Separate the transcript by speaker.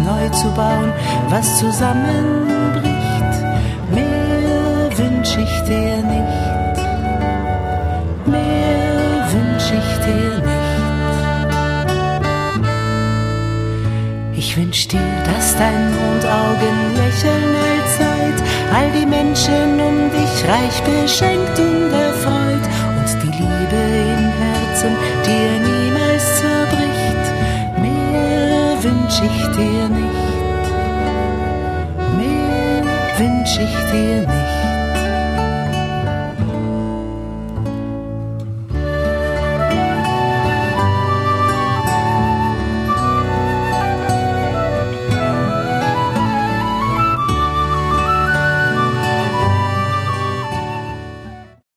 Speaker 1: neu zu bauen, was zusammenbricht. Mehr wünsch ich dir nicht, mehr wünsch ich dir nicht. Ich wünsch dir, dass dein Mondaugen lächeln allzeit, all die Menschen um dich reich beschenkt und erfreut, und die Liebe im Herzen dir niemals zerbricht. Mehr wünsch ich dir nicht, mehr wünsch ich dir nicht.